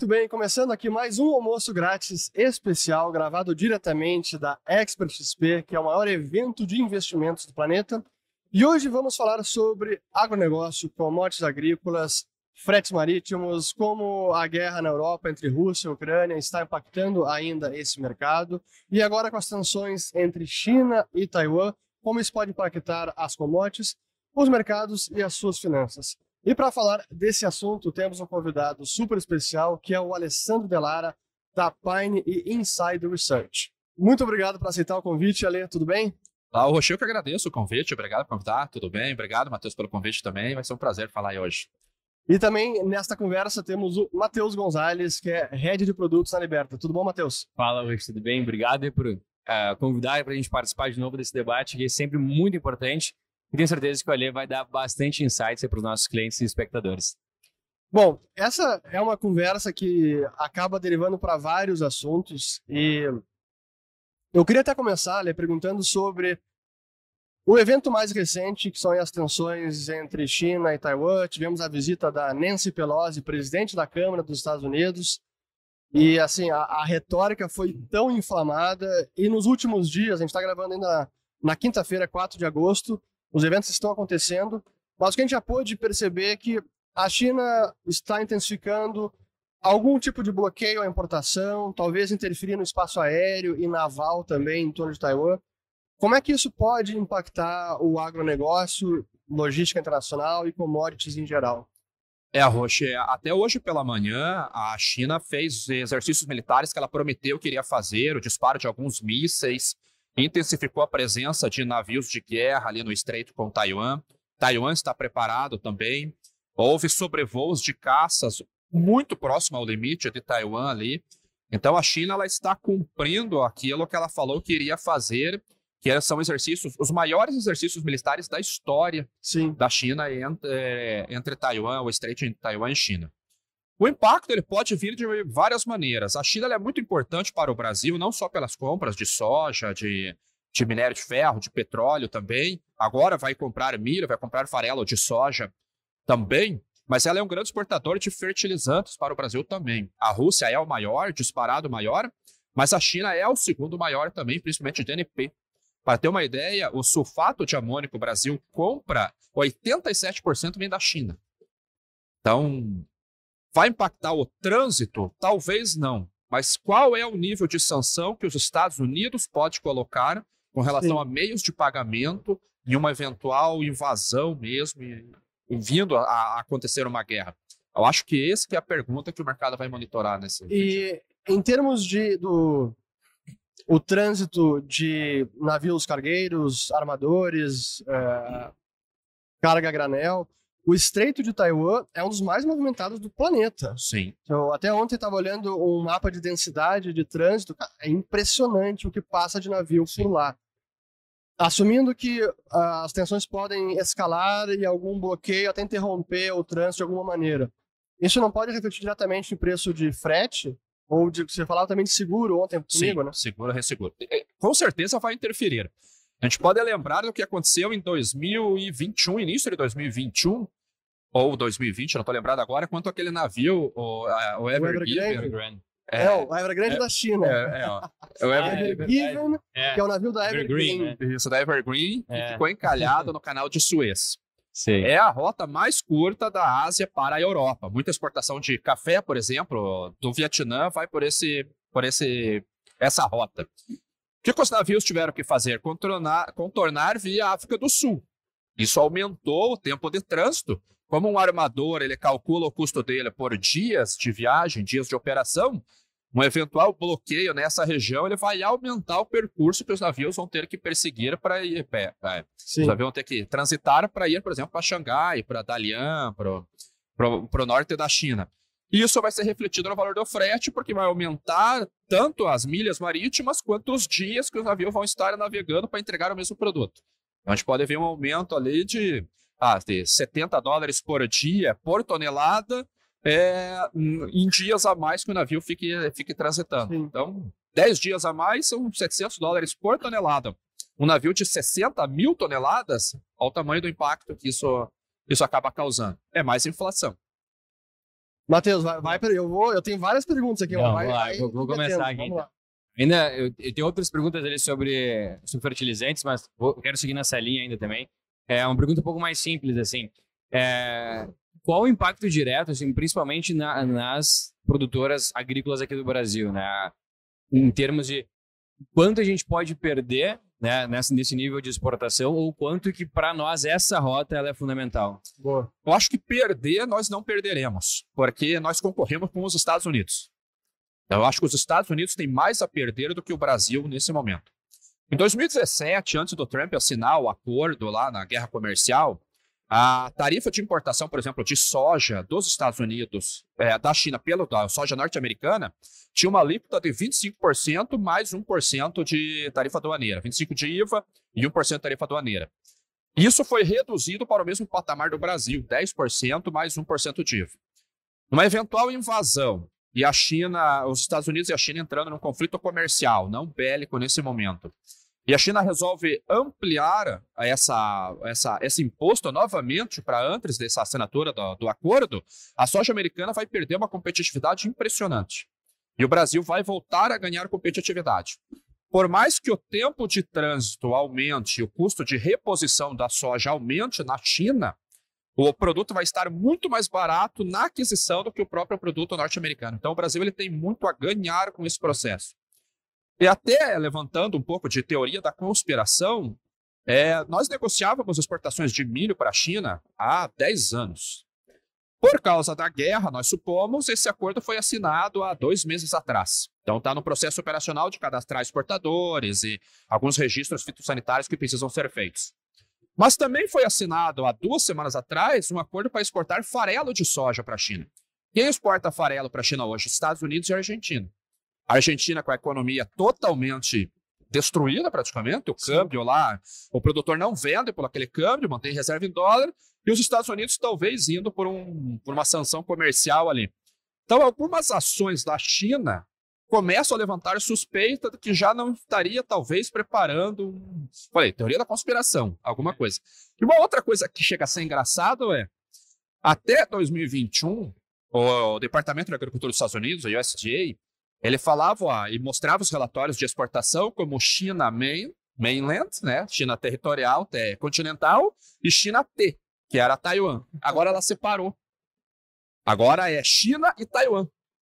bem, começando aqui mais um almoço grátis especial, gravado diretamente da Expert XP, que é o maior evento de investimentos do planeta. E hoje vamos falar sobre agronegócio, commodities agrícolas, fretes marítimos, como a guerra na Europa entre Rússia e Ucrânia está impactando ainda esse mercado, e agora com as tensões entre China e Taiwan, como isso pode impactar as commodities, os mercados e as suas finanças. E para falar desse assunto, temos um convidado super especial, que é o Alessandro Delara, da Pine e Inside Research. Muito obrigado por aceitar o convite, Ale, tudo bem? Roxo, eu que agradeço o convite, obrigado por convidar, tudo bem? Obrigado, Matheus, pelo convite também, vai ser um prazer falar aí hoje. E também, nesta conversa, temos o Matheus Gonzalez, que é Head de Produtos na Liberta. Tudo bom, Matheus? Fala, Roxo, tudo bem? Obrigado por convidar para a gente participar de novo desse debate, que é sempre muito importante. E tenho certeza que o Ale vai dar bastante insights para os nossos clientes e espectadores. Bom, essa é uma conversa que acaba derivando para vários assuntos e eu queria até começar, Ale, perguntando sobre o evento mais recente, que são as tensões entre China e Taiwan. Tivemos a visita da Nancy Pelosi, presidente da Câmara dos Estados Unidos, e assim, a retórica foi tão inflamada e nos últimos dias, a gente está gravando ainda na quinta-feira, 4 de agosto, os eventos estão acontecendo, mas o que a gente já pôde perceber é que a China está intensificando algum tipo de bloqueio à importação, talvez interferir no espaço aéreo e naval também em torno de Taiwan. Como é que isso pode impactar o agronegócio, logística internacional e commodities em geral? Roxo, até hoje pela manhã, a China fez exercícios militares que ela prometeu que iria fazer, o disparo de alguns mísseis, intensificou a presença de navios de guerra ali no estreito com Taiwan. Taiwan está preparado também. Houve sobrevoos de caças muito próximo ao limite de Taiwan ali. Então a China ela está cumprindo aquilo que ela falou que iria fazer, que são exercícios, os maiores exercícios militares da história da China entre Taiwan, o estreito entre Taiwan e China. O impacto ele pode vir de várias maneiras. A China é muito importante para o Brasil, não só pelas compras de soja, de minério de ferro, de petróleo também. Agora vai comprar milho, vai comprar farelo de soja também, mas ela é um grande exportador de fertilizantes para o Brasil também. A Rússia é o maior, disparado maior, mas a China é o segundo maior também, principalmente de NP. Para ter uma ideia, o sulfato de amônio que o Brasil compra, 87% vem da China. Então, vai impactar o trânsito? Talvez não. Mas qual é o nível de sanção que os Estados Unidos pode colocar com relação a meios de pagamento em uma eventual invasão mesmo e vindo a acontecer uma guerra? Eu acho que essa que é a pergunta que o mercado vai monitorar nesse vídeo. E em termos o trânsito de navios cargueiros, armadores, carga a granel, o Estreito de Taiwan é um dos mais movimentados do planeta. Sim. Então, até ontem estava olhando um mapa de densidade de trânsito. É impressionante o que passa de navio por lá. Assumindo que as tensões podem escalar e algum bloqueio até interromper o trânsito de alguma maneira. Isso não pode refletir diretamente no preço de frete? Ou você falava também de seguro ontem comigo, né? Seguro, resseguro. Com certeza vai interferir. A gente pode lembrar do que aconteceu em 2021, início de 2021, ou 2020, não estou lembrado agora, quanto aquele navio, o Evergrande. O Evergrande da China. O Evergiven, que é o navio da Evergreen. Isso, da Evergreen, que ficou encalhado no canal de Suez. Sim. É a rota mais curta da Ásia para a Europa. Muita exportação de café, por exemplo, do Vietnã vai por essa rota. O que os navios tiveram que fazer? Contornar via África do Sul. Isso aumentou o tempo de trânsito. Como um armador ele calcula o custo dele por dias de viagem, dias de operação, um eventual bloqueio nessa região ele vai aumentar o percurso que os navios vão ter que perseguir para ir. Os navios vão ter que transitar para ir, por exemplo, para Xangai, para Dalian, para o norte da China. E isso vai ser refletido no valor do frete, porque vai aumentar tanto as milhas marítimas quanto os dias que os navios vão estar navegando para entregar o mesmo produto. Então, a gente pode ver um aumento ali de $70 por dia, por tonelada, em dias a mais que o navio fique transitando. Sim. Então, 10 dias a mais são $700 por tonelada. Um navio de 60 mil toneladas, olha o tamanho do impacto que isso acaba causando. É mais inflação. Matheus, eu tenho várias perguntas aqui. Não, vamos lá, vou começar aqui. Vamos lá. Ainda, eu tenho outras perguntas ali sobre fertilizantes, mas eu quero seguir nessa linha ainda também. É uma pergunta um pouco mais simples, assim. Qual o impacto direto, assim, principalmente nas produtoras agrícolas aqui do Brasil, né? Em termos de quanto a gente pode perder, né, nesse nível de exportação, ou quanto que para nós essa rota ela é fundamental? Boa. Eu acho que perder nós não perderemos, porque nós concorremos com os Estados Unidos. Eu acho que os Estados Unidos têm mais a perder do que o Brasil nesse momento. Em 2017, antes do Trump assinar o acordo lá na guerra comercial, a tarifa de importação, por exemplo, de soja dos Estados Unidos, da China, da soja norte-americana, tinha uma alíquota de 25% mais 1% de tarifa aduaneira, 25% de IVA e 1% de tarifa aduaneira. Isso foi reduzido para o mesmo patamar do Brasil, 10% mais 1% de IVA. Numa eventual invasão, e a China, os Estados Unidos e a China entrando num conflito comercial, não bélico nesse momento, e a China resolve ampliar esse imposto novamente para antes dessa assinatura do acordo, a soja americana vai perder uma competitividade impressionante. E o Brasil vai voltar a ganhar competitividade. Por mais que o tempo de trânsito aumente e o custo de reposição da soja aumente na China, o produto vai estar muito mais barato na aquisição do que o próprio produto norte-americano. Então o Brasil ele tem muito a ganhar com esse processo. E até levantando um pouco de teoria da conspiração, nós negociávamos exportações de milho para a China há 10 anos. Por causa da guerra, nós supomos, esse acordo foi assinado há 2 meses atrás. Então está no processo operacional de cadastrar exportadores e alguns registros fitossanitários que precisam ser feitos. Mas também foi assinado há 2 semanas atrás um acordo para exportar farelo de soja para a China. Quem exporta farelo para a China hoje? Estados Unidos e Argentina. A Argentina com a economia totalmente destruída praticamente, o câmbio lá, o produtor não vende por aquele câmbio, mantém reserva em dólar, e os Estados Unidos talvez indo por uma sanção comercial ali. Então algumas ações da China começam a levantar suspeita de que já não estaria talvez preparando, teoria da conspiração, alguma coisa. E uma outra coisa que chega a ser engraçado até 2021, o Departamento de Agricultura dos Estados Unidos, a USDA, ele falava e mostrava os relatórios de exportação como China Mainland, né? China territorial, continental, e China T, que era Taiwan. Agora ela separou. Agora é China e Taiwan.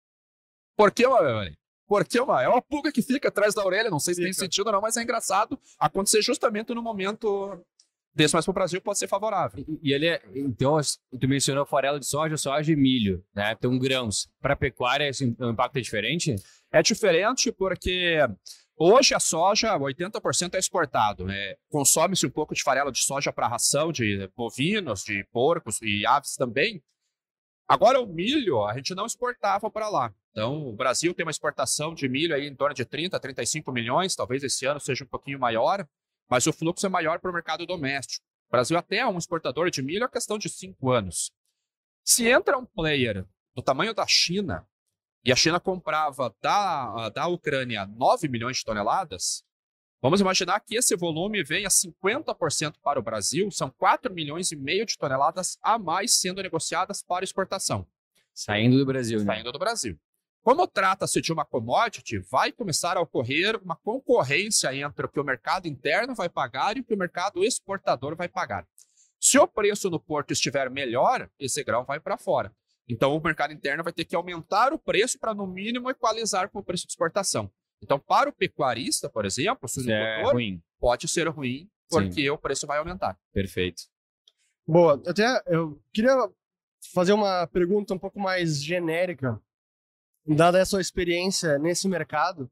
Por que, Porque é uma pulga que fica atrás da orelha, não sei se tem sentido ou não, mas é engraçado acontecer justamente no momento desse, mas para o Brasil pode ser favorável. E ele então, tu mencionou farelo de soja e milho, né? Então, grãos. Para a pecuária, o impacto é diferente? É diferente porque hoje a soja, 80% é exportado. Consome-se um pouco de farelo de soja para ração de bovinos, de porcos e aves também. Agora, o milho, a gente não exportava para lá. Então, o Brasil tem uma exportação de milho aí em torno de 30, 35 milhões, talvez esse ano seja um pouquinho maior, mas o fluxo é maior para o mercado doméstico. O Brasil até é um exportador de milho, é questão de 5 anos. Se entra um player do tamanho da China, e a China comprava da Ucrânia 9 milhões de toneladas, vamos imaginar que esse volume venha 50% para o Brasil, são 4 milhões e meio de toneladas a mais sendo negociadas para exportação. Saindo do Brasil, né? Saindo do Brasil. Como trata-se de uma commodity, vai começar a ocorrer uma concorrência entre o que o mercado interno vai pagar e o que o mercado exportador vai pagar. Se o preço no porto estiver melhor, esse grão vai para fora. Então, o mercado interno vai ter que aumentar o preço para, no mínimo, equalizar com o preço de exportação. Então, para o pecuarista, por exemplo, o suinocultor, pode ser ruim, porque o preço vai aumentar. Perfeito. Boa. Eu queria fazer uma pergunta um pouco mais genérica. Dada a sua experiência nesse mercado,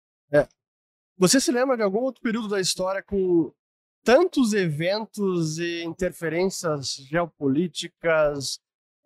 você se lembra de algum outro período da história com tantos eventos e interferências geopolíticas,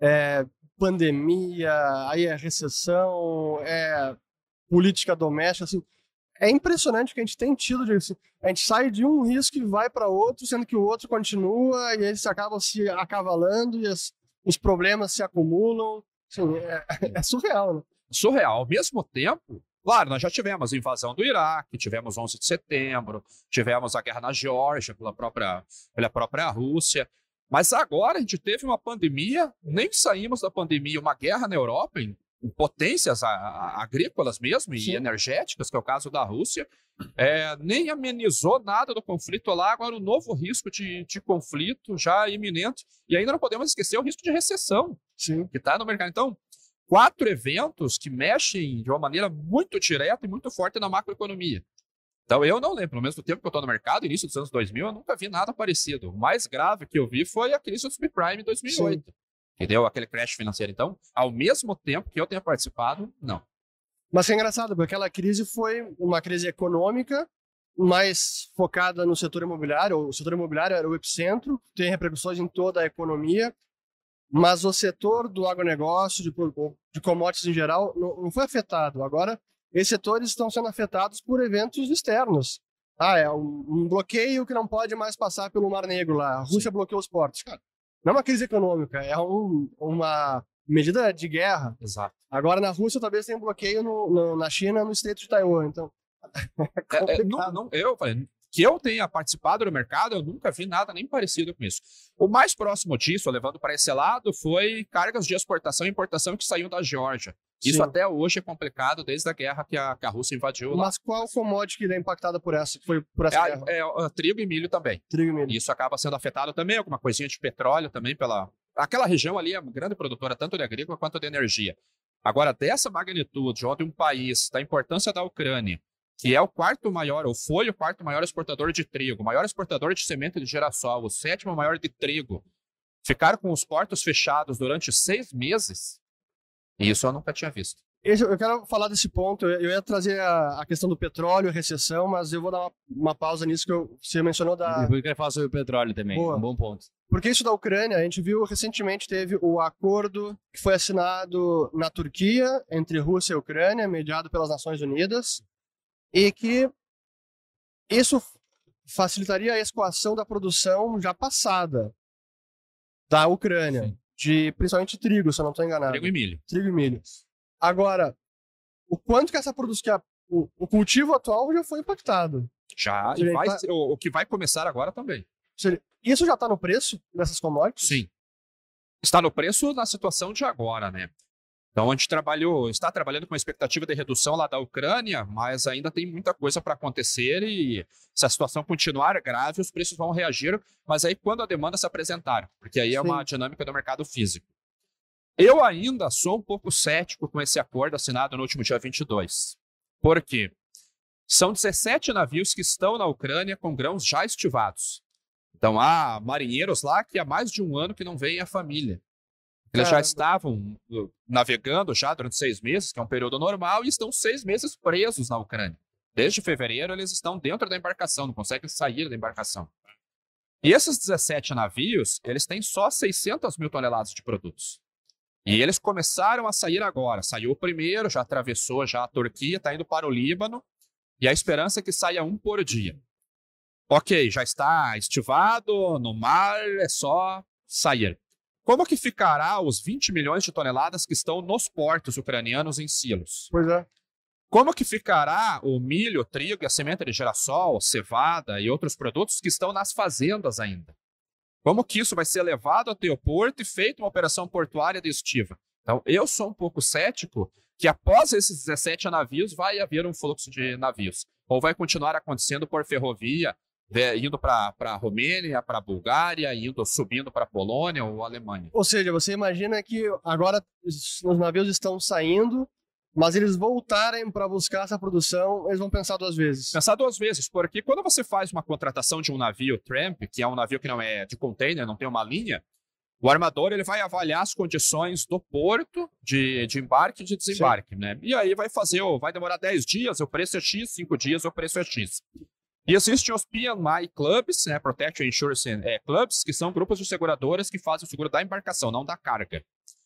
pandemia, aí recessão, política doméstica, assim, é impressionante o que a gente tem tido a gente sai de um risco e vai para outro, sendo que o outro continua e eles acabam se acavalando e os problemas se acumulam. Assim, é surreal, né? Surreal. Ao mesmo tempo, claro, nós já tivemos a invasão do Iraque, tivemos 11 de setembro, tivemos a guerra na Geórgia pela própria Rússia, Mas agora a gente teve uma pandemia, nem saímos da pandemia, uma guerra na Europa, em potências agrícolas mesmo e energéticas, que é o caso da Rússia, nem amenizou nada do conflito lá. Agora, um novo risco de conflito já iminente. E ainda não podemos esquecer o risco de recessão que está no mercado. Então, 4 eventos que mexem de uma maneira muito direta e muito forte na macroeconomia. Então, eu não lembro, no mesmo tempo que eu estou no mercado, início dos anos 2000, eu nunca vi nada parecido. O mais grave que eu vi foi a crise do subprime em 2008. Que deu aquele crash financeiro. Então, ao mesmo tempo que eu tenha participado, não. Mas é engraçado, porque aquela crise foi uma crise econômica, mais focada no setor imobiliário. O setor imobiliário era o epicentro, tem repercussões em toda a economia, mas o setor do agronegócio, de commodities em geral, não foi afetado. Agora, esses setores estão sendo afetados por eventos externos. É um bloqueio que não pode mais passar pelo Mar Negro lá. A Rússia bloqueou os portos. Cara, não é uma crise econômica, é uma medida de guerra. Exato. Agora, na Rússia, talvez tenha um bloqueio na China, no Estreito de Taiwan. Então, eu falei, que eu tenha participado do mercado, eu nunca vi nada nem parecido com isso. O mais próximo disso, levando para esse lado, foi cargas de exportação e importação que saíam da Geórgia. Isso até hoje é complicado, desde a guerra que a Rússia invadiu. Mas qual commodity que é impactada por essa guerra? Trigo e milho também. Trigo e milho. Isso acaba sendo afetado também, alguma coisinha de petróleo também aquela região ali é uma grande produtora, tanto de agrícola quanto de energia. Agora, dessa magnitude, onde um país, da importância da Ucrânia, que é o quarto maior, ou foi o quarto maior exportador de trigo, maior exportador de semente de girassol, o 7º maior de trigo, ficar com os portos fechados durante 6 meses, isso eu nunca tinha visto. Eu quero falar desse ponto, eu ia trazer a questão do petróleo, recessão, mas eu vou dar uma pausa nisso que você mencionou da... Depois eu quero falar sobre o petróleo também, um bom ponto. Porque isso da Ucrânia, a gente viu recentemente, teve o acordo que foi assinado na Turquia, entre Rússia e Ucrânia, mediado pelas Nações Unidas, e que isso facilitaria a escoação da produção já passada da Ucrânia, principalmente trigo, se eu não estou enganado. Trigo e milho. Trigo e milho. Agora, o quanto que essa produção, o cultivo atual já foi impactado. Já, o que vai começar agora também. Isso já está no preço dessas commodities? Sim. Está no preço na situação de agora, né? Então, a gente está trabalhando com uma expectativa de redução lá da Ucrânia, mas ainda tem muita coisa para acontecer e se a situação continuar grave, os preços vão reagir, mas aí quando a demanda se apresentar, porque aí é uma dinâmica do mercado físico. Eu ainda sou um pouco cético com esse acordo assinado no último dia 22. Por quê? São 17 navios que estão na Ucrânia com grãos já estivados. Então, há marinheiros lá que há mais de um ano que não veem a família. Eles já estavam navegando já durante 6 meses, que é um período normal, e estão 6 meses presos na Ucrânia. Desde fevereiro, eles estão dentro da embarcação, não conseguem sair da embarcação. E esses 17 navios, eles têm só 600 mil toneladas de produtos. E eles começaram a sair agora. Saiu o primeiro, já atravessou já a Turquia, está indo para o Líbano, e a esperança é que saia um por dia. Ok, já está estivado no mar, é só sair. Como que ficará os 20 milhões de toneladas que estão nos portos ucranianos em silos? Pois é. Como que ficará o milho, o trigo e a semente de girassol, cevada e outros produtos que estão nas fazendas ainda? Como que isso vai ser levado até o porto e feito uma operação portuária de estiva? Então, eu sou um pouco cético que após esses 17 navios vai haver um fluxo de navios. Ou vai continuar acontecendo por ferrovia, indo para a Romênia, para a Bulgária, subindo para a Polônia ou Alemanha. Ou seja, você imagina que agora os navios estão saindo, mas eles voltarem para buscar essa produção, eles vão pensar 2 vezes. Pensar 2 vezes, porque quando você faz uma contratação de um navio tramp, que é um navio que não é de container, não tem uma linha, o armador ele vai avaliar as condições do porto de embarque e de desembarque, né? E aí vai demorar 10 dias, o preço é X, 5 dias, o preço é X. E existem os PMI Clubs, né, Protection Insurance Clubs, que são grupos de seguradoras que fazem o seguro da embarcação, não da carga.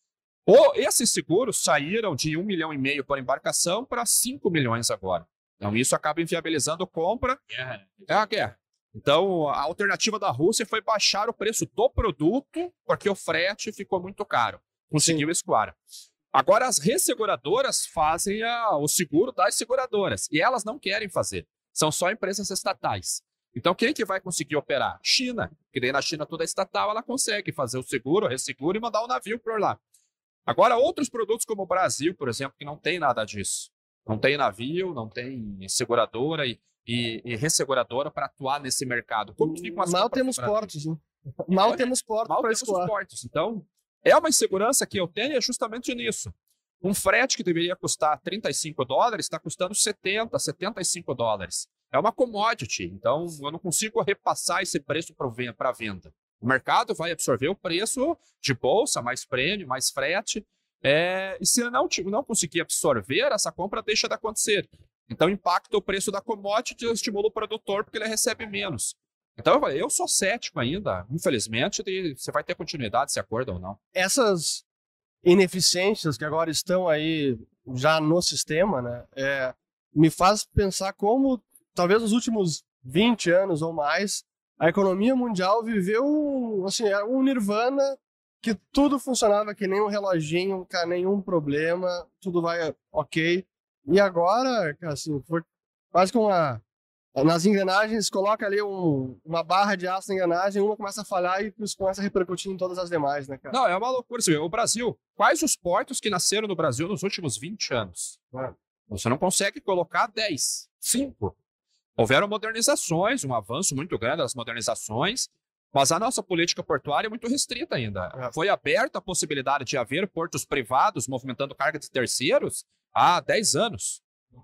Esses seguros saíram de 1,5 milhão por embarcação para 5 milhões agora. Então, isso acaba inviabilizando compra. É a guerra. Então, a alternativa da Rússia foi baixar o preço do produto, porque o frete ficou muito caro. Conseguiu escoar. Agora, as resseguradoras fazem o seguro das seguradoras, e elas não querem fazer. São só empresas estatais. Então, quem que vai conseguir operar? China. Porque daí na China toda estatal, ela consegue fazer o seguro, o resseguro e mandar o navio por lá. Agora, outros produtos como o Brasil, por exemplo, que não tem nada disso. Não tem navio, não tem seguradora e resseguradora para atuar nesse mercado. Como que ficam as Mal compras temos no Brasil? portos, né? Mal temos portos Mal para temos os escoar. portos. Então, é uma insegurança que eu tenho é justamente nisso. Um frete que deveria custar $35 está custando $70, $75. É uma commodity, então eu não consigo repassar esse preço para venda. O mercado vai absorver o preço de bolsa, mais prêmio, mais frete, e se não conseguir absorver, essa compra deixa de acontecer. Então impacta o preço da commodity e estimula o produtor porque ele recebe menos. Então eu sou cético ainda, infelizmente, se vai ter continuidade esse acordo ou não. Essas ineficiências que agora estão aí já no sistema, né, me faz pensar como, talvez nos últimos 20 anos ou mais, a economia mundial viveu assim, um nirvana que tudo funcionava que nem um reloginho, cara, nenhum problema, tudo vai ok. E agora, assim, foi quase que nas engrenagens, coloca ali uma barra de aço na engrenagem, uma começa a falhar e isso começa a repercutir em todas as demais, né, cara? Não, é uma loucura. O Brasil, quais os portos que nasceram no Brasil nos últimos 20 anos? Você não consegue colocar 10, 5. Houveram modernizações, um avanço muito grande das modernizações, mas a nossa política portuária é muito restrita ainda. Foi aberta a possibilidade de haver portos privados movimentando carga de terceiros há 10 anos.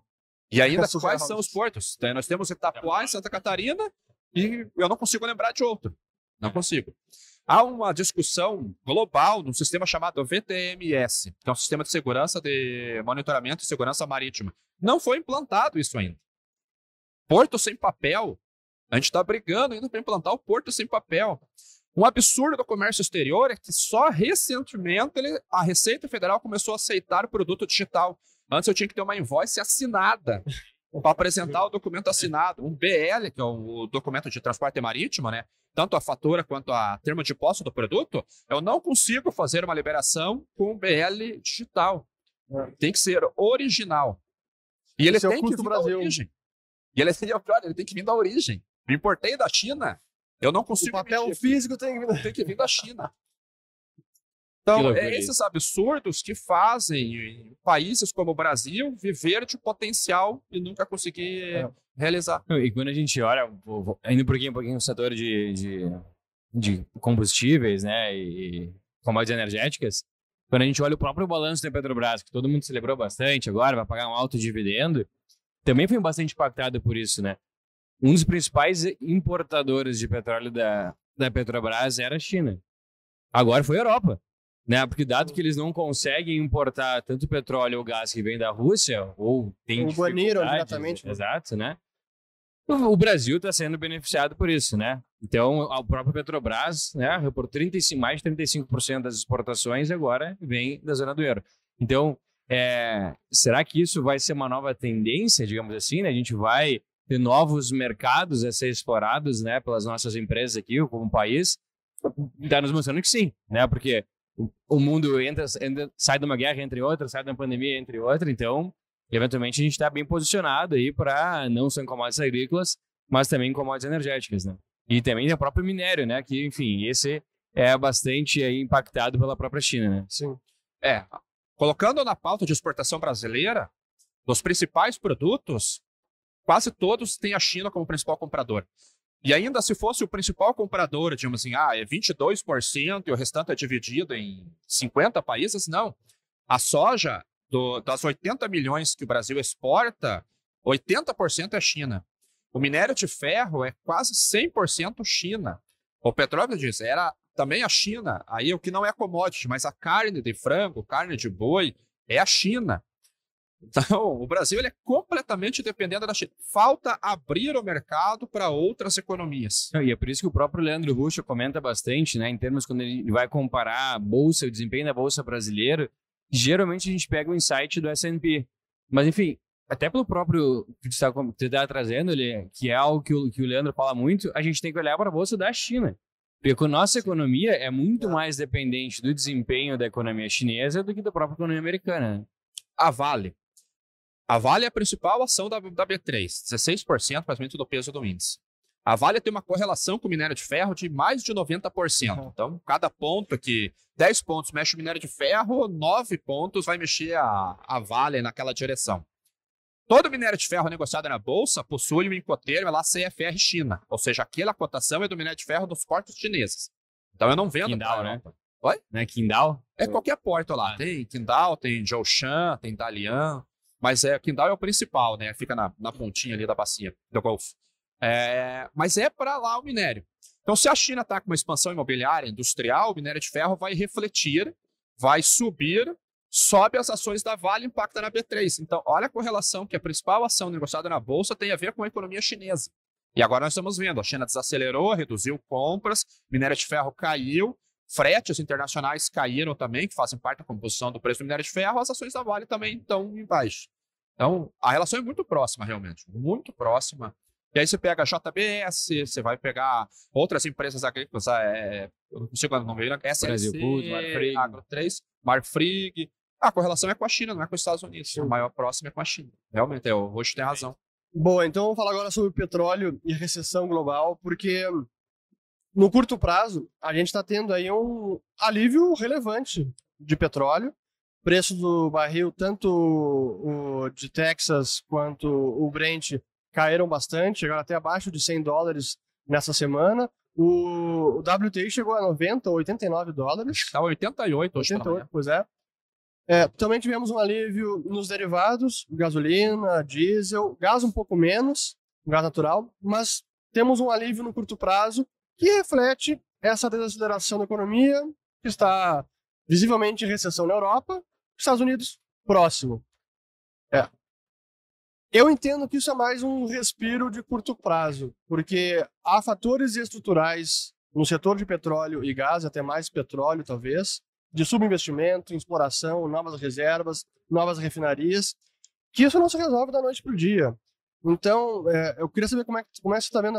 E ainda, quais são os portos? Nós temos Itapuá em Santa Catarina e eu não consigo lembrar de outro. Não consigo. Há uma discussão global num sistema chamado VTMS, que é um sistema de segurança de monitoramento e segurança marítima. Não foi implantado isso ainda. Porto sem papel. A gente está brigando ainda para implantar o porto sem papel. Um absurdo do comércio exterior é que só recentemente a Receita Federal começou a aceitar o produto digital. Antes eu tinha que ter uma invoice assinada para apresentar o documento assinado. Um BL, que é o documento de transporte marítimo, né? Tanto a fatura quanto a termo de posse do produto, eu não consigo fazer uma liberação com um BL digital. Tem que ser original. E ele tem que vir da origem. E ele tem que vir da origem. Eu importei da China, eu não consigo. O papel físico tem que vir da China. Então, esses absurdos que fazem países como o Brasil viver de potencial e nunca conseguir realizar. E quando a gente olha, indo um pouquinho no setor de combustíveis, né, e commodities energéticas, quando a gente olha o próprio balanço da Petrobras, que todo mundo celebrou bastante agora, vai pagar um alto dividendo, também foi bastante impactado por isso, né? Um dos principais importadores de petróleo da Petrobras era a China. Agora foi a Europa. Né? Porque dado que eles não conseguem importar tanto petróleo ou gás que vem da Rússia, ou tem baniram diretamente. Exato, né? O Brasil está sendo beneficiado por isso, né? Então, a própria Petrobras, né, reportou mais de 35% das exportações agora vem da zona do euro. Então, será que isso vai ser uma nova tendência, digamos assim, né? A gente vai ter novos mercados a ser explorados, né, pelas nossas empresas aqui, como país? Está nos mostrando que sim, né? Porque o mundo sai de uma guerra entre outras, sai de uma pandemia entre outras, então, eventualmente, a gente está bem posicionado aí para não só em commodities agrícolas, mas também em commodities energéticas, né? E também o próprio minério, né? Que, enfim, esse é bastante aí impactado pela própria China, né? Sim. Colocando na pauta de exportação brasileira, dos principais produtos, quase todos têm a China como principal comprador. E ainda se fosse o principal comprador, digamos assim, é 22% e o restante é dividido em 50 países, não. A soja, das 80 milhões que o Brasil exporta, 80% é China. O minério de ferro é quase 100% China. O petróleo, era também a China. Aí o que não é commodity, mas a carne de frango, carne de boi, é a China. Então, o Brasil ele é completamente dependente da China. Falta abrir o mercado para outras economias. E é por isso que o próprio Leandro Russo comenta bastante, né, em termos quando ele vai comparar a bolsa, o desempenho da bolsa brasileira, geralmente a gente pega o insight do S&P. Mas, enfim, até pelo próprio que você está trazendo, que é algo que o Leandro fala muito, a gente tem que olhar para a bolsa da China. Porque a nossa economia é muito mais dependente do desempenho da economia chinesa do que da própria economia americana. A Vale. A Vale é a principal ação da B3, 16% praticamente do peso do índice. A Vale tem uma correlação com o minério de ferro de mais de 90%. Então, cada ponto aqui, 10 pontos mexe o minério de ferro, 9 pontos vai mexer a Vale naquela direção. Todo minério de ferro negociado na Bolsa possui um incoterm lá CFR China, ou seja, aquela cotação é do minério de ferro dos portos chineses. Então, eu não vendo... Qingdao, né? Oi? Não é Qingdao? É qualquer porto lá. Tem Qingdao, tem Zhoushan, tem Dalian, mas Qingdao é o principal, né? Fica na pontinha ali da bacia do Golfo. Mas é para lá o minério. Então, se a China está com uma expansão imobiliária, industrial, o minério de ferro vai refletir, vai subir, sobe as ações da Vale e impacta na B3. Então, olha a correlação que a principal ação negociada na Bolsa tem a ver com a economia chinesa. E agora nós estamos vendo, a China desacelerou, reduziu compras, minério de ferro caiu, fretes internacionais caíram também, que fazem parte da composição do preço do minério de ferro, as ações da Vale também estão em baixo. Então, a relação é muito próxima, realmente, muito próxima. E aí você pega a JBS, você vai pegar outras empresas agrícolas, eu não consigo não ver, SLC, Marfrig. Agro 3, Marfrig. A correlação é com a China, não é com os Estados Unidos. O maior próximo é com a China. Realmente, o Roxo tem razão. Boa, então vamos falar agora sobre o petróleo e a recessão global, porque no curto prazo a gente está tendo aí um alívio relevante de petróleo. Preço do barril, tanto o de Texas quanto o Brent, caíram bastante, chegaram até abaixo de $100 nessa semana. O WTI chegou a 90 ou 89 dólares. Acho que está 88 hoje. 88, pois é. Também tivemos um alívio nos derivados, gasolina, diesel, gás um pouco menos, gás natural, mas temos um alívio no curto prazo que reflete essa desaceleração da economia, que está visivelmente em recessão na Europa, Estados Unidos próximo. Eu entendo que isso é mais um respiro de curto prazo, porque há fatores estruturais no setor de petróleo e gás, até mais petróleo talvez, de subinvestimento, exploração, novas reservas, novas refinarias, que isso não se resolve da noite para o dia. Então, eu queria saber como é que você está vendo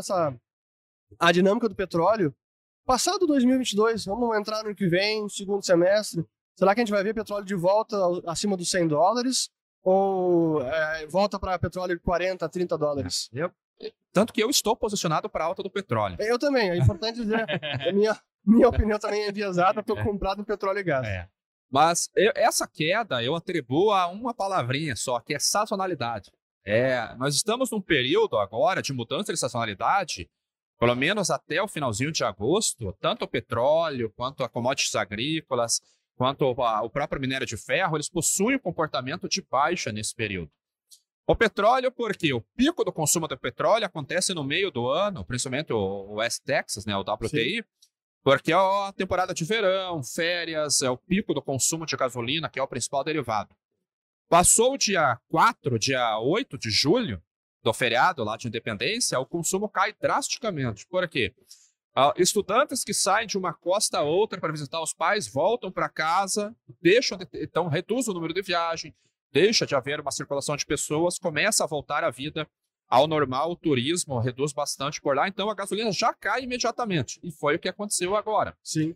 a dinâmica do petróleo. Passado 2022, vamos entrar no ano que vem, segundo semestre, será que a gente vai ver petróleo de volta acima dos $100? Ou volta para petróleo de 40, 30 dólares? Tanto que eu estou posicionado para a alta do petróleo. Eu também, é importante dizer. Minha opinião também é enviesada, estou comprado em petróleo e gás. Mas essa queda eu atribuo a uma palavrinha só, que é sazonalidade. Nós estamos num período agora de mudança de sazonalidade, pelo menos até o finalzinho de agosto, tanto o petróleo, quanto a commodities agrícolas, quanto o próprio minério de ferro, eles possuem um comportamento de baixa nesse período. O petróleo, porque o pico do consumo do petróleo acontece no meio do ano, principalmente o West Texas, né, o WTI, sim, porque é a temporada de verão, férias, é o pico do consumo de gasolina, que é o principal derivado. Passou o dia 4, dia 8 de julho, do feriado lá de Independência, o consumo cai drasticamente. Por quê? Estudantes que saem de uma costa a outra para visitar os pais, voltam para casa, então reduz o número de viagem, deixa de haver uma circulação de pessoas, começa a voltar a vida ao normal, o turismo reduz bastante por lá, então a gasolina já cai imediatamente, e foi o que aconteceu agora. Sim.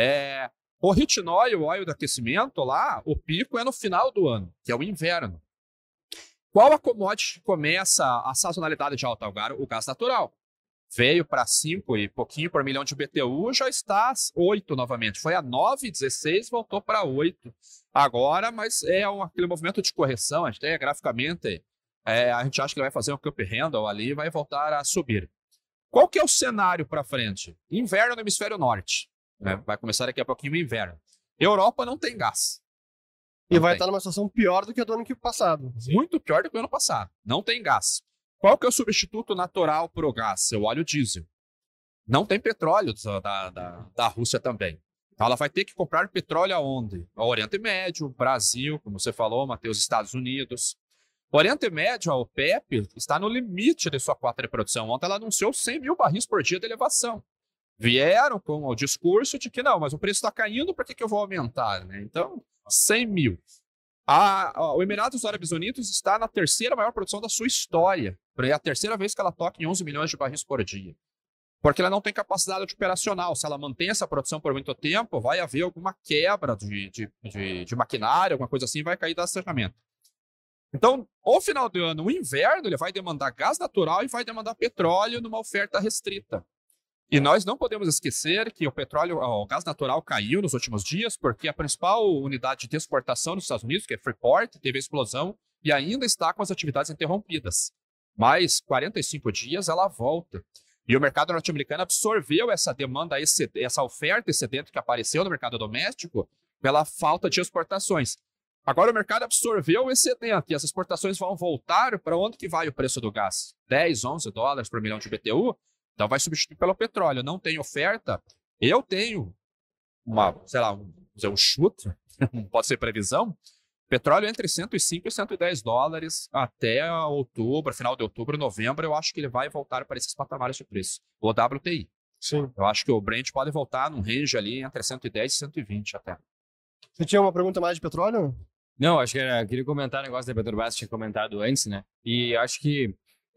O retinol e o óleo de aquecimento lá, o pico é no final do ano, que é o inverno. Qual a commodity que começa a sazonalidade de alta? O gás natural. Veio para 5 e pouquinho por milhão de BTU, já está 8 novamente. Foi a 9,16, voltou para 8 agora, mas aquele movimento de correção, até graficamente, a gente acha que ele vai fazer um cup handle ali e vai voltar a subir. Qual que é o cenário para frente? Inverno no hemisfério norte. Né? Vai começar daqui a pouquinho o inverno. Europa não tem gás. E vai estar numa situação pior do que a do ano passado. Muito pior do que o ano passado. Não tem gás. Qual que é o substituto natural para o gás? O óleo diesel. Não tem petróleo da Rússia também. Então ela vai ter que comprar petróleo aonde? Ao Oriente Médio, Brasil, como você falou, Matheus, Estados Unidos. O Oriente Médio, a OPEP, está no limite de sua cota de produção. Ontem ela anunciou 100 mil barris por dia de elevação. Vieram com o discurso de que não, mas o preço está caindo, por que eu vou aumentar? Né? Então, 100 mil. O Emirados Árabes Unidos está na terceira maior produção da sua história. É a terceira vez que ela toca em 11 milhões de barris por dia. Porque ela não tem capacidade operacional. Se ela mantém essa produção por muito tempo, vai haver alguma quebra de maquinário, alguma coisa assim, vai cair do acionamento. Então, o final do ano, o inverno, ele vai demandar gás natural e vai demandar petróleo numa oferta restrita. E nós não podemos esquecer que o gás natural caiu nos últimos dias porque a principal unidade de exportação nos Estados Unidos, que é Freeport, teve explosão e ainda está com as atividades interrompidas. Mas 45 dias ela volta. E o mercado norte-americano absorveu essa demanda, essa oferta excedente que apareceu no mercado doméstico pela falta de exportações. Agora o mercado absorveu o excedente e as exportações vão voltar. Para onde que vai o preço do gás? 10, 11 dólares por milhão de BTU? Então vai substituir pelo petróleo. Não tem oferta. Eu tenho um chute, não pode ser previsão. Petróleo entre 105 e 110 dólares até outubro, final de outubro, novembro, eu acho que ele vai voltar para esses patamares de preço. O WTI. Sim. Eu acho que o Brent pode voltar num range ali entre 110 e 120 até. Você tinha uma pergunta mais de petróleo? Não, acho que queria comentar o negócio da Petrobras, tinha comentado antes, né? E acho que,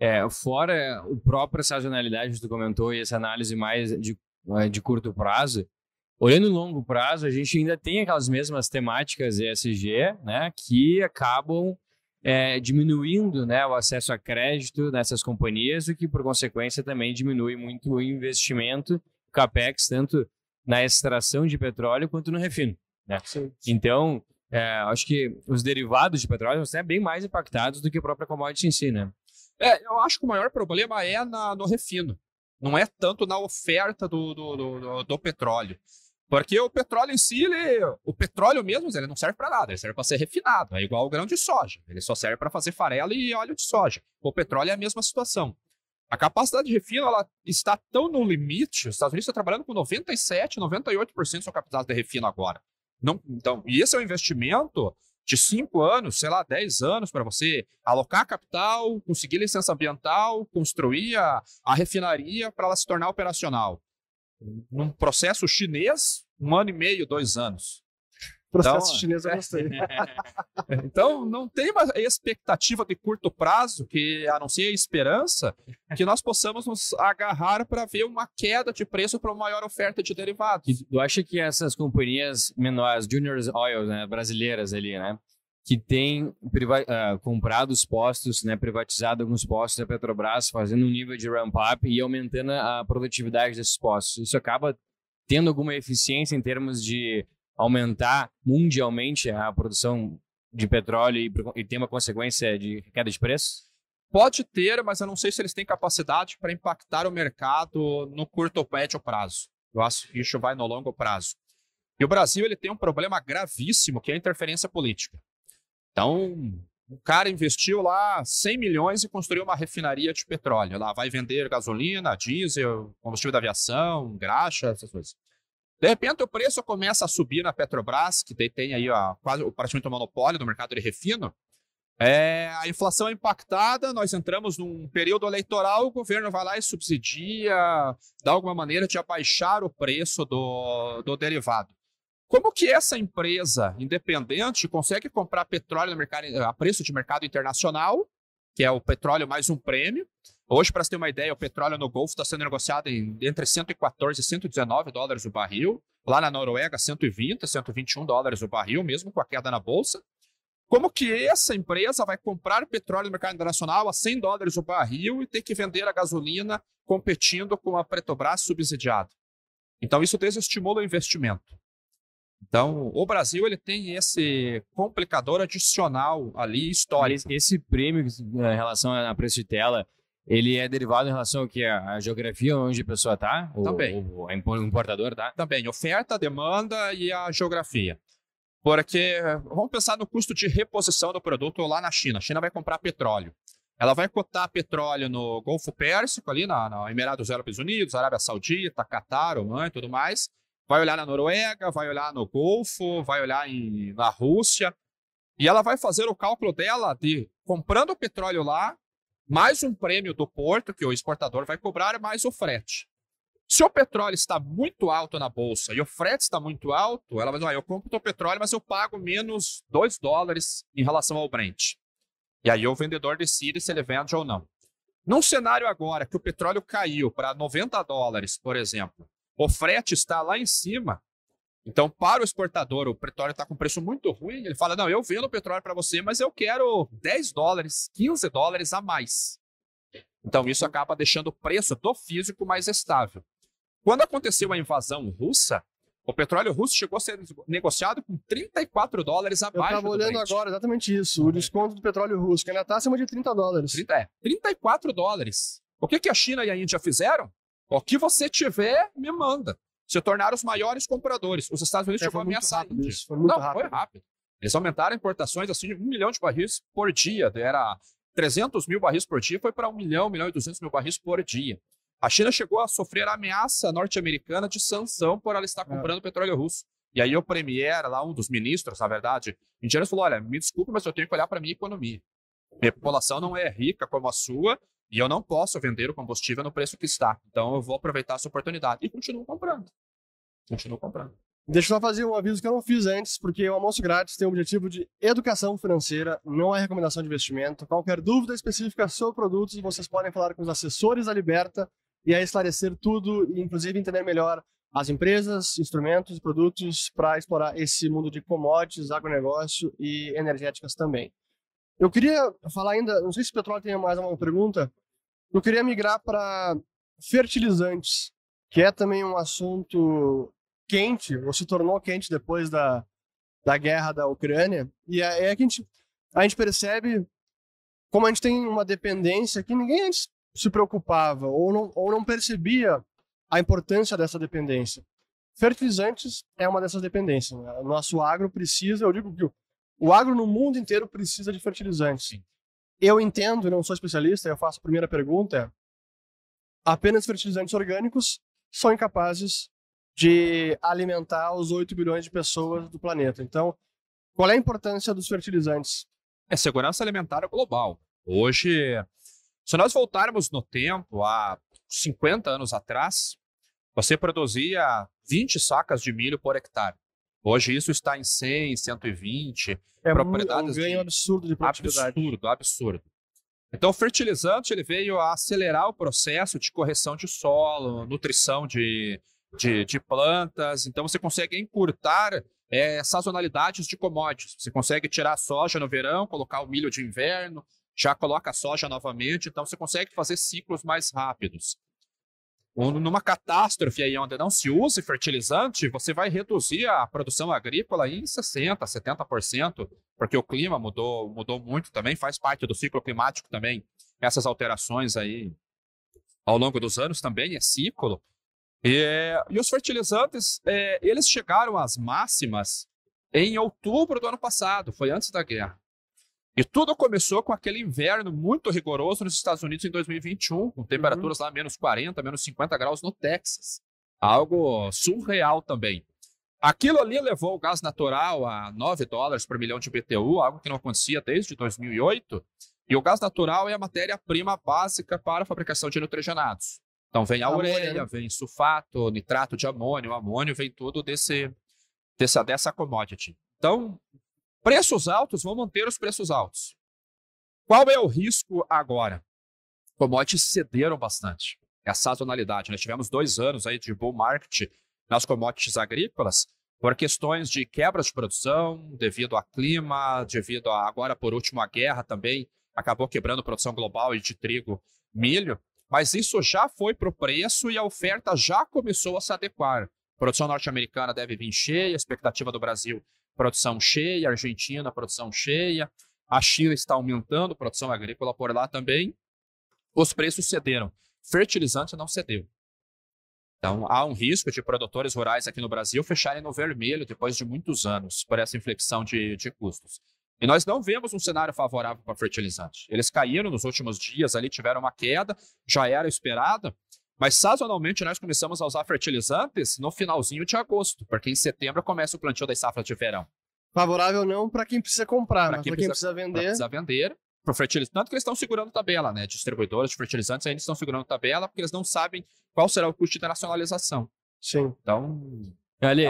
fora a própria sazonalidade que tu comentou e essa análise mais de curto prazo, olhando no longo prazo, a gente ainda tem aquelas mesmas temáticas ESG, né? Que acabam diminuindo, né, o acesso a crédito nessas companhias, o que, por consequência, também diminui muito o investimento, o CAPEX, tanto na extração de petróleo quanto no refino, né? Sim. Então, acho que os derivados de petróleo são bem mais impactados do que a própria commodity em si, né? Eu acho que o maior problema é no refino. Não é tanto na oferta do petróleo. Porque o petróleo em si, o petróleo mesmo, ele não serve para nada. Ele serve para ser refinado. É igual o grão de soja. Ele só serve para fazer farelo e óleo de soja. O petróleo é a mesma situação. A capacidade de refino ela está tão no limite. Os Estados Unidos estão trabalhando com 97%, 98% da sua capacidade de refino agora. Então, e esse é um investimento de 5 anos, 10 anos para você alocar capital, conseguir licença ambiental, construir a refinaria para ela se tornar operacional. Num processo chinês, 1 ano e meio, 2 anos. Processo chinês eu gostei. Então, não tem uma expectativa de curto prazo, a não ser a esperança, que nós possamos nos agarrar para ver uma queda de preço para uma maior oferta de derivados. E tu acha que essas companhias menores, Juniors Oil, né, brasileiras ali, né, que têm comprado os postos, né, privatizado alguns postos da Petrobras, fazendo um nível de ramp-up e aumentando a produtividade desses postos, isso acaba tendo alguma eficiência em termos de aumentar mundialmente a produção de petróleo e ter uma consequência de queda de preço? Pode ter, mas eu não sei se eles têm capacidade para impactar o mercado no curto ou médio prazo. Eu acho que isso vai no longo prazo. E o Brasil ele tem um problema gravíssimo, que é a interferência política. Então, o cara investiu lá 100 milhões e construiu uma refinaria de petróleo. Lá vai vender gasolina, diesel, combustível da aviação, graxa, essas coisas. De repente, o preço começa a subir na Petrobras, que tem aí praticamente o monopólio do mercado de refino. A inflação é impactada, nós entramos num período eleitoral, o governo vai lá e subsidia, dá alguma maneira de abaixar o preço do derivado. Como que essa empresa independente consegue comprar petróleo no mercado, a preço de mercado internacional, que é o petróleo mais um prêmio? Hoje, para você ter uma ideia, o petróleo no Golfo está sendo negociado entre 114 e 119 dólares o barril. Lá na Noruega, 120, 121 dólares o barril, mesmo com a queda na bolsa. Como que essa empresa vai comprar petróleo no mercado internacional a 100 dólares o barril e ter que vender a gasolina competindo com a Petrobras subsidiada? Então, isso desestimula o investimento. Então, o Brasil ele tem esse complicador adicional ali, histórico. Esse prêmio em relação a preço de tela, ele é derivado em relação ao que? A geografia onde a pessoa está? Também. O importador, tá? Também. Oferta, demanda e a geografia. Porque vamos pensar no custo de reposição do produto lá na China. A China vai comprar petróleo. Ela vai cotar petróleo no Golfo Pérsico, ali na Emirados Árabes Unidos, Arábia Saudita, Catar, Oman e tudo mais. Vai olhar na Noruega, vai olhar no Golfo, vai olhar na Rússia. E ela vai fazer o cálculo dela de comprando o petróleo lá, mais um prêmio do porto que o exportador vai cobrar, mais o frete. Se o petróleo está muito alto na bolsa e o frete está muito alto, ela vai dizer, eu compro o teu petróleo, mas eu pago menos 2 dólares em relação ao Brent. E aí o vendedor decide se ele vende ou não. Num cenário agora que o petróleo caiu para 90 dólares, por exemplo, o frete está lá em cima, Então, para o exportador, o petróleo está com preço muito ruim, ele fala, não, eu vendo o petróleo para você, mas eu quero $10, $15 a mais. Então, isso acaba deixando o preço do físico mais estável. Quando aconteceu a invasão russa, o petróleo russo chegou a ser negociado com $34 abaixo do Brent. Eu estava olhando agora exatamente isso, o desconto do petróleo russo, que ainda está acima de $30. $34. O que a China e a Índia fizeram? O que você tiver, me manda. Se tornaram os maiores compradores. Os Estados Unidos chegou a ameaçar a Índia. Foi muito rápido. Foi rápido. Eles aumentaram importações assim, de 1 milhão de barris por dia. Era 300 mil barris por dia, foi para 1 milhão e 200 mil barris por dia. A China chegou a sofrer a ameaça norte-americana de sanção por ela estar comprando petróleo russo. E aí o premier, lá um dos ministros, na verdade, indiano, falou, olha, me desculpe, mas eu tenho que olhar para a minha economia. Minha população não é rica como a sua e eu não posso vender o combustível no preço que está. Então eu vou aproveitar essa oportunidade. E continuo comprando. Deixa eu só fazer um aviso que eu não fiz antes, porque o Almoço Grátis tem o objetivo de educação financeira, não é recomendação de investimento. Qualquer dúvida específica sobre produtos, vocês podem falar com os assessores da Liberta e aí esclarecer tudo e inclusive entender melhor as empresas, instrumentos e produtos para explorar esse mundo de commodities, agronegócio e energéticas também. Eu queria falar ainda, não sei se o Petróleo tem mais alguma pergunta, eu queria migrar para fertilizantes, que é também um assunto quente, ou se tornou quente depois da guerra da Ucrânia, e é que a gente percebe como a gente tem uma dependência que ninguém antes se preocupava ou não percebia a importância dessa dependência. Fertilizantes é uma dessas dependências. Né? O nosso agro precisa, eu digo que o agro no mundo inteiro precisa de fertilizantes. Sim. Eu entendo, não sou especialista, eu faço a primeira pergunta, apenas fertilizantes orgânicos são incapazes de alimentar os 8 bilhões de pessoas do planeta. Então, qual é a importância dos fertilizantes? É segurança alimentar global. Hoje, se nós voltarmos no tempo, há 50 anos atrás, você produzia 20 sacas de milho por hectare. Hoje isso está em 100, 120. Propriedades um ganho absurdo de produtividade. Absurdo. Então, o fertilizante ele veio a acelerar o processo de correção de solo, nutrição de plantas. Então, você consegue encurtar sazonalidades de commodities. Você consegue tirar a soja no verão, colocar o milho de inverno, já coloca a soja novamente. Então, você consegue fazer ciclos mais rápidos. Numa catástrofe aí onde não se use fertilizante, você vai reduzir a produção agrícola em 60%, 70%, porque o clima mudou muito também, faz parte do ciclo climático também. Essas alterações aí ao longo dos anos também é ciclo. E os fertilizantes, eles chegaram às máximas em outubro do ano passado, foi antes da guerra. E tudo começou com aquele inverno muito rigoroso nos Estados Unidos em 2021, com temperaturas lá menos 40, menos 50 graus no Texas. Algo surreal também. Aquilo ali levou o gás natural a $9 por milhão de BTU, algo que não acontecia desde 2008. E o gás natural é a matéria-prima básica para a fabricação de nitrogenados. Então vem a ureia, vem sulfato, nitrato de amônio, o amônio vem tudo dessa commodity. Então, preços altos vão manter os preços altos. Qual é o risco agora? Commodities cederam bastante. É a sazonalidade. Nós tivemos 2 anos aí de bull market nas commodities agrícolas por questões de quebras de produção, devido ao clima, devido agora, por último, a guerra também acabou quebrando a produção global de trigo, milho. Mas isso já foi para o preço e a oferta já começou a se adequar. A produção norte-americana deve vir cheia, a expectativa do Brasil, produção cheia, Argentina, produção cheia, a China está aumentando produção agrícola por lá também. Os preços cederam. Fertilizante não cedeu. Então, há um risco de produtores rurais aqui no Brasil fecharem no vermelho depois de muitos anos por essa inflexão de custos. E nós não vemos um cenário favorável para fertilizante. Eles caíram nos últimos dias, ali tiveram uma queda, já era esperada, mas sazonalmente nós começamos a usar fertilizantes no finalzinho de agosto, porque em setembro começa o plantio das safras de verão. Favorável não para quem precisa comprar, mas para quem precisa vender. Precisa vender. Para fertilizante, tanto que eles estão segurando tabela, né? Distribuidores de fertilizantes ainda estão segurando tabela porque eles não sabem qual será o custo de nacionalização. Sim. Então, olha,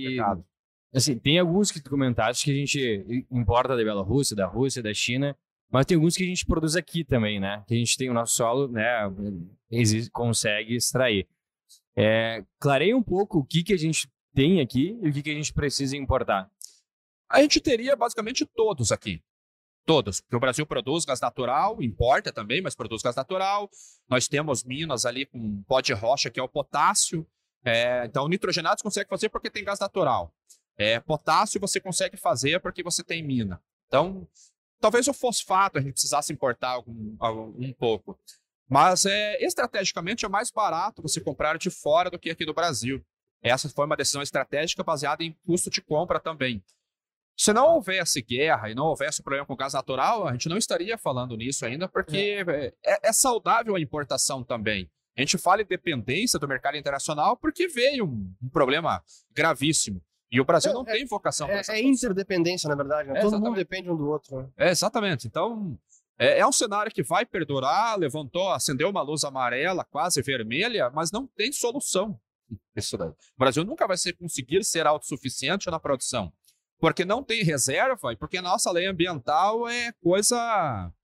assim, tem alguns que tu comentaste que a gente importa da Bielorrússia, da Rússia, da China, mas tem alguns que a gente produz aqui também, né? Que a gente tem o nosso solo, né? Consegue extrair. Clareia um pouco o que a gente tem aqui e o que a gente precisa importar? A gente teria basicamente todos aqui. Todos, porque o Brasil produz gás natural, importa também, mas produz gás natural. Nós temos minas ali com pó de rocha, que é o potássio. Então, nitrogenados consegue fazer porque tem gás natural. Potássio você consegue fazer porque você tem mina. Então, talvez o fosfato a gente precisasse importar um pouco. Mas, estrategicamente, é mais barato você comprar de fora do que aqui do Brasil. Essa foi uma decisão estratégica baseada em custo de compra também. Se não houvesse guerra e não houvesse problema com gás natural, a gente não estaria falando nisso ainda, porque é saudável a importação também. A gente fala em dependência do mercado internacional porque veio um problema gravíssimo. E o Brasil não tem vocação para essa interdependência, na verdade. Né? Todo mundo depende um do outro. Né? Exatamente. Então, um cenário que vai perdurar, acendeu uma luz amarela, quase vermelha, mas não tem solução. Isso daí. O Brasil nunca vai conseguir ser autossuficiente na produção. Porque não tem reserva e porque a nossa lei ambiental é coisa...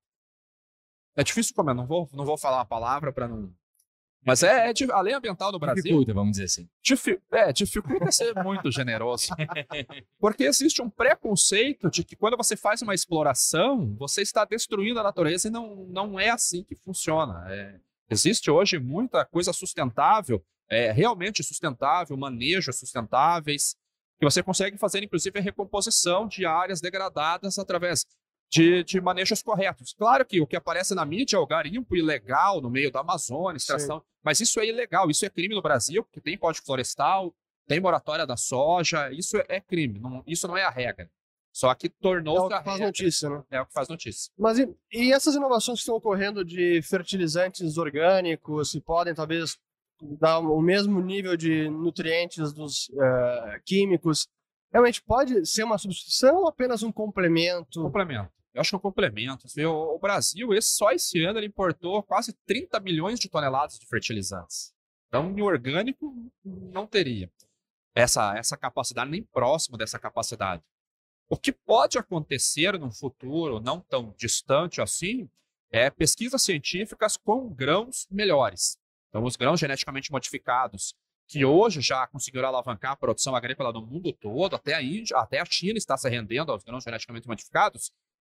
É difícil como não vou falar uma palavra para não... Mas a lei ambiental no Brasil... Dificulta, vamos dizer assim. Dificulta ser muito generoso. Porque existe um preconceito de que quando você faz uma exploração, você está destruindo a natureza e não é assim que funciona. Existe hoje muita coisa sustentável, realmente sustentável, manejos sustentáveis, que você consegue fazer, inclusive, a recomposição de áreas degradadas através de manejos corretos. Claro que o que aparece na mídia é o garimpo ilegal no meio da Amazônia, extração, mas isso é ilegal, isso é crime no Brasil, porque tem código florestal, tem moratória da soja, isso é crime, isso não é a regra. Só que tornou-se a regra. É o que faz notícia, né? É o que faz notícia. Mas e essas inovações que estão ocorrendo de fertilizantes orgânicos, que podem, talvez, dar o mesmo nível de nutrientes dos químicos, realmente pode ser uma substituição ou apenas um complemento? Complemento. Eu acho que é um complemento. O Brasil, só esse ano, ele importou quase 30 milhões de toneladas de fertilizantes. Então, em orgânico, não teria essa capacidade, nem próximo dessa capacidade. O que pode acontecer num futuro não tão distante assim é pesquisas científicas com grãos melhores. Então, os grãos geneticamente modificados, que hoje já conseguiram alavancar a produção agrícola no mundo todo, até a Índia, até a China está se rendendo aos grãos geneticamente modificados,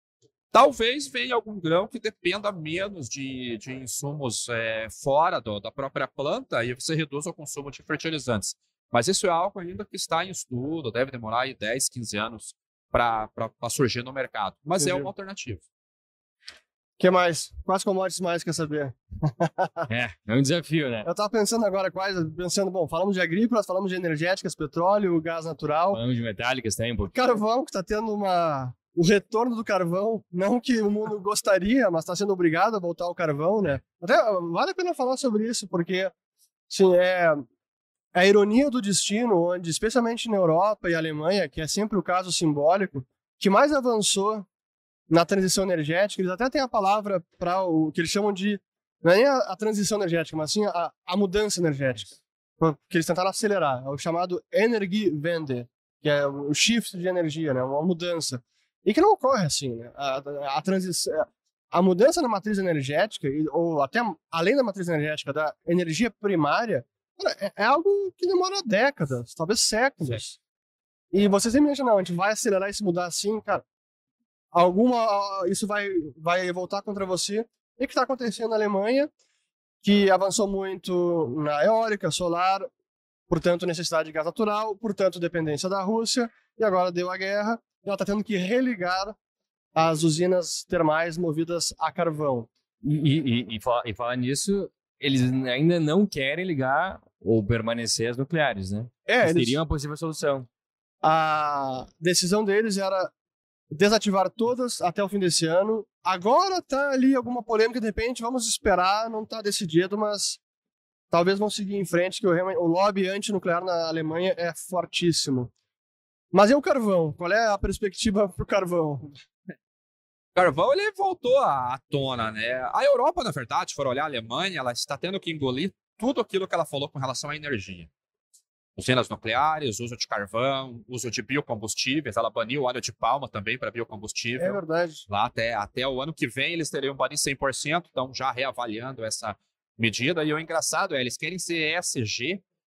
talvez venha algum grão que dependa menos de insumos fora da própria planta e você reduza o consumo de fertilizantes. Mas isso é algo ainda que está em estudo, deve demorar aí 10, 15 anos para surgir no mercado. Mas Entendi. É uma alternativa. O que mais? Quais commodities mais quer saber? É um desafio, né? Eu estava pensando agora bom, falamos de agrícolas, falamos de energéticas, petróleo, gás natural. Falamos de metálicas também, um pouquinho. Carvão, que está tendo o retorno do carvão, não que o mundo gostaria, mas está sendo obrigado a voltar ao carvão, né? Até vale a pena falar sobre isso, porque sim, a ironia do destino, onde, especialmente na Europa e Alemanha, que é sempre o caso simbólico, que mais avançou na transição energética, eles até têm a palavra para o que eles chamam de, não é nem a transição energética, mas sim a mudança energética, que eles tentaram acelerar, é o chamado Energiewende, que é o shift de energia, né, uma mudança, e que não ocorre assim, né, a mudança na matriz energética, ou até além da matriz energética, da energia primária, é algo que demora décadas, talvez séculos. E você sempre imagina, não, a gente vai acelerar e se mudar assim, cara, isso vai voltar contra você. E o que está acontecendo na Alemanha, que avançou muito na eólica, solar, portanto necessidade de gás natural, portanto dependência da Rússia, e agora deu a guerra, e ela está tendo que religar as usinas termais movidas a carvão. E falar nisso, eles ainda não querem ligar ou permanecer as nucleares, né? Seria uma possível solução. A decisão deles era desativar todas até o fim desse ano. Agora tá ali alguma polêmica, de repente, vamos esperar, não tá decidido, mas talvez vão seguir em frente, que o lobby antinuclear na Alemanha é fortíssimo. Mas e o carvão? Qual é a perspectiva pro carvão? O carvão, ele voltou à tona, né? A Europa, na verdade, se for olhar a Alemanha, ela está tendo que engolir tudo aquilo que ela falou com relação à energia. Usinas nucleares, uso de carvão, uso de biocombustíveis. Ela baniu o óleo de palma também para biocombustível. É verdade. Lá até o ano que vem eles teriam banir 100%, então já reavaliando essa medida. E o engraçado eles querem ser ESG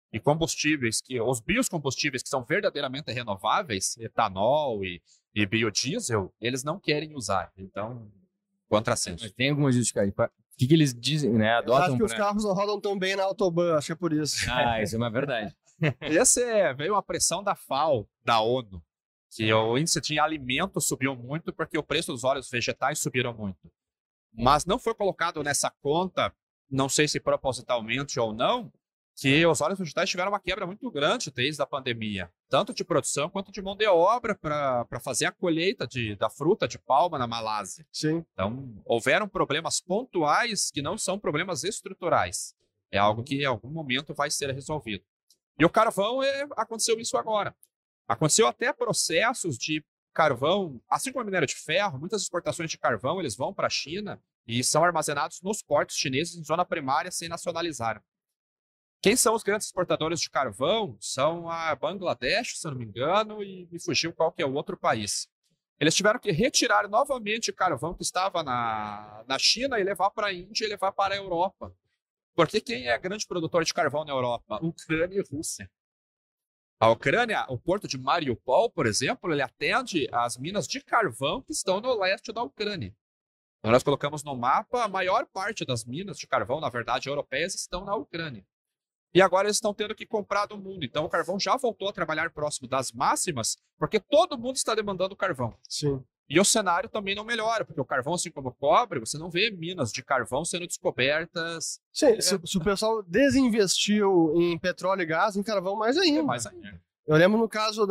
E combustíveis, os biocombustíveis que são verdadeiramente renováveis, etanol e biodiesel, eles não querem usar. Então, contrassenso. Mas tem alguma justificativa? O que eles dizem, né? Eu Adotam acho que os carros não rodam tão bem na Autobahn, acho que é por isso. Ah, isso é uma verdade. Veio uma pressão da FAO, da ONU, que o índice de alimento subiu muito porque o preço dos óleos vegetais subiram muito. Mas não foi colocado nessa conta, não sei se propositalmente ou não, que os óleos vegetais tiveram uma quebra muito grande desde a pandemia, tanto de produção quanto de mão de obra para fazer a colheita da fruta de palma na Malásia. Sim. Então, houveram problemas pontuais que não são problemas estruturais. É algo que em algum momento vai ser resolvido. E o carvão, aconteceu isso agora. Aconteceu até processos de carvão, assim como a minério de ferro, muitas exportações de carvão, eles vão para a China e são armazenados nos portos chineses em zona primária sem nacionalizar. Quem são os grandes exportadores de carvão? São a Bangladesh, se eu não me engano, e me fugiu qual que é o outro país. Eles tiveram que retirar novamente o carvão que estava na China e levar para a Índia e levar para a Europa. Porque quem é grande produtor de carvão na Europa? Ucrânia e Rússia. A Ucrânia, o porto de Mariupol, por exemplo, ele atende às minas de carvão que estão no leste da Ucrânia. Então, nós colocamos no mapa, a maior parte das minas de carvão, na verdade, europeias, estão na Ucrânia. E agora eles estão tendo que comprar do mundo. Então o carvão já voltou a trabalhar próximo das máximas, porque todo mundo está demandando carvão. Sim. E o cenário também não melhora, porque o carvão, assim como o cobre, você não vê minas de carvão sendo descobertas. Sim, se o pessoal desinvestiu em petróleo e gás, em carvão mais ainda. Mais ainda. Eu lembro no caso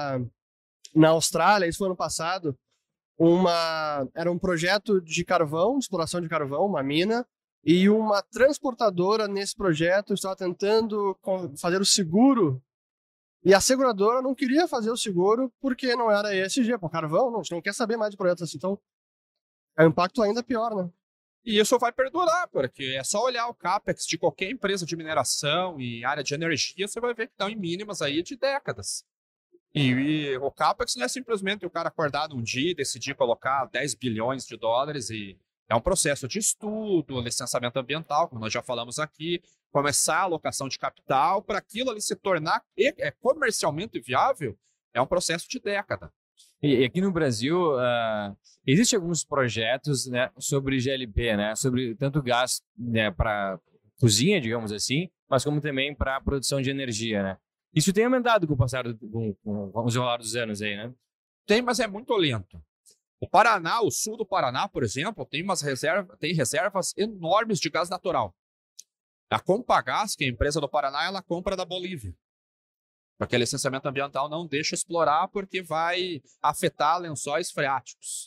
na Austrália, isso foi ano passado, era um projeto de carvão, de exploração de carvão, uma mina, e uma transportadora nesse projeto estava tentando fazer o seguro, e a seguradora não queria fazer o seguro porque não era ESG, pô, carvão, não, a gente não quer saber mais de projetos assim, então é um impacto ainda pior, né? E isso vai perdurar, porque é só olhar o CAPEX de qualquer empresa de mineração e área de energia, você vai ver que estão em mínimas aí de décadas. E o CAPEX não é simplesmente o cara acordar num dia e decidir colocar 10 bilhões de dólares e é um processo de estudo, licenciamento ambiental, como nós já falamos aqui, começar a alocação de capital para aquilo ali se tornar comercialmente viável, é um processo de década. E aqui no Brasil, existem alguns projetos, né, sobre GLP, né, sobre tanto gás, né, para cozinha, digamos assim, mas como também para produção de energia, né? Isso tem aumentado com o passar com os enrolar dos anos aí, né? Tem, mas é muito lento. O Paraná, o sul do Paraná, por exemplo, tem reservas enormes de gás natural. A Compagás, que é a empresa do Paraná, ela compra da Bolívia. Porque o licenciamento ambiental não deixa explorar porque vai afetar lençóis freáticos.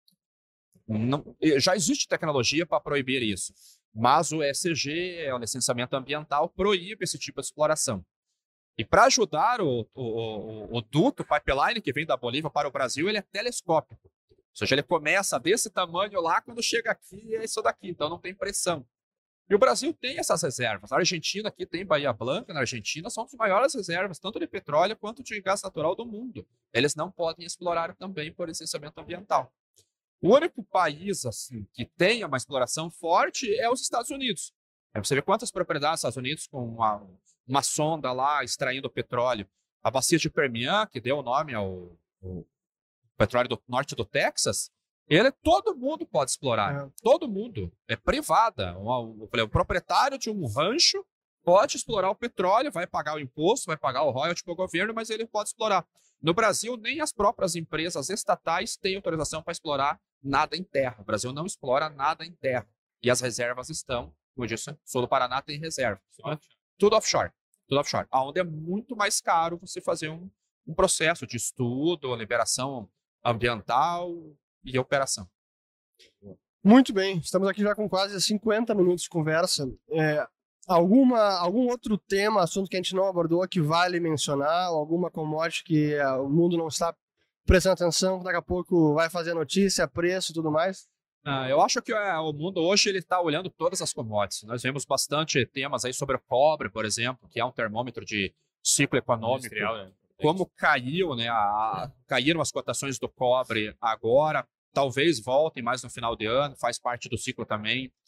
Já existe tecnologia para proibir isso, mas o ESG, o licenciamento ambiental, proíbe esse tipo de exploração. E para ajudar o duto pipeline que vem da Bolívia para o Brasil, ele é telescópico. Ou seja, ele começa desse tamanho lá, quando chega aqui é isso daqui, então não tem pressão. E o Brasil tem essas reservas. A Argentina aqui tem Bahia Blanca, na Argentina são as maiores reservas, tanto de petróleo quanto de gás natural do mundo. Eles não podem explorar também por licenciamento ambiental. O único país assim, que tem uma exploração forte é os Estados Unidos. Aí você vê quantas propriedades dos Estados Unidos com uma sonda lá extraindo petróleo. A bacia de Permian, que deu o nome ao petróleo do norte do Texas, todo mundo pode explorar. Todo mundo. É privada. O proprietário de um rancho pode explorar o petróleo, vai pagar o imposto, vai pagar o royalty para o governo, mas ele pode explorar. No Brasil, nem as próprias empresas estatais têm autorização para explorar nada em terra. O Brasil não explora nada em terra. E as reservas estão, como eu disse, o sul do Paraná tem reserva. Tudo offshore. Tudo offshore. Onde é muito mais caro você fazer um processo de estudo, liberação ambiental e operação. Muito bem, estamos aqui já com quase 50 minutos de conversa. Algum outro tema, assunto que a gente não abordou que vale mencionar, alguma commodity que o mundo não está prestando atenção, que daqui a pouco vai fazer notícia, preço e tudo mais? Eu acho que o mundo hoje está olhando todas as commodities. Nós vemos bastante temas aí sobre o cobre, por exemplo, que é um termômetro de ciclo econômico. Né? Como caiu, né? Caíram as cotações do cobre agora, talvez voltem mais no final de ano, faz parte do ciclo também.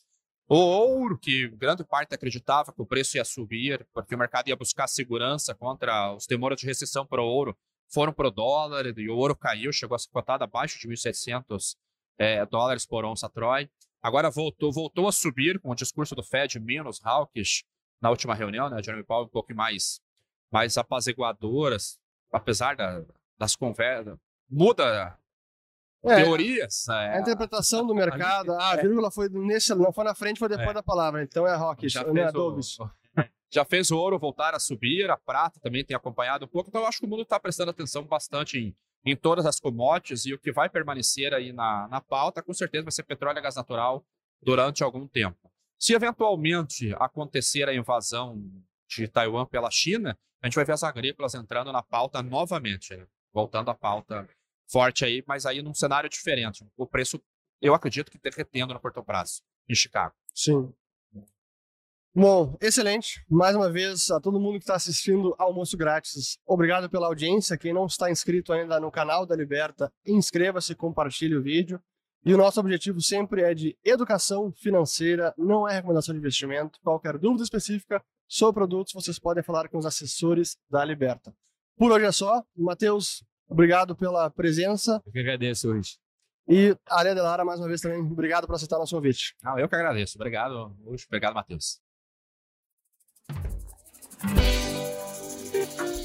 O ouro, que grande parte acreditava que o preço ia subir, porque o mercado ia buscar segurança contra os temores de recessão para o ouro, foram para o dólar, e o ouro caiu, chegou a ser cotado abaixo de 1.700 dólares por onça Troy. Agora voltou a subir com o discurso do Fed menos hawkish na última reunião, né? Jeremy Powell um pouco mais apaziguadoras, apesar das conversas. Muda teorias. A interpretação do mercado, a vírgula foi não foi na frente, foi depois da palavra. Então é hawkish, não é dovish. Já fez o ouro voltar a subir, a prata também tem acompanhado um pouco, então eu acho que o mundo está prestando atenção bastante em todas as commodities, e o que vai permanecer aí na pauta, com certeza, vai ser petróleo e gás natural durante algum tempo. Se eventualmente acontecer a invasão de Taiwan pela China, a gente vai ver as agrícolas entrando na pauta novamente, né? Voltando à pauta forte aí, mas aí num cenário diferente. O preço, eu acredito que derretendo no curto prazo, em Chicago. Sim. Bom, excelente. Mais uma vez, a todo mundo que está assistindo Almoço Grátis, obrigado pela audiência. Quem não está inscrito ainda no canal da Liberta, inscreva-se, compartilhe o vídeo. E o nosso objetivo sempre é de educação financeira, não é recomendação de investimento. Qualquer dúvida específica sobre produtos, vocês podem falar com os assessores da Liberta. Por hoje é só. Matheus, obrigado pela presença. Eu que agradeço, Luiz. E a Aria Delara, mais uma vez também, obrigado por aceitar nosso convite. Eu que agradeço. Obrigado, Luiz. Obrigado, Matheus.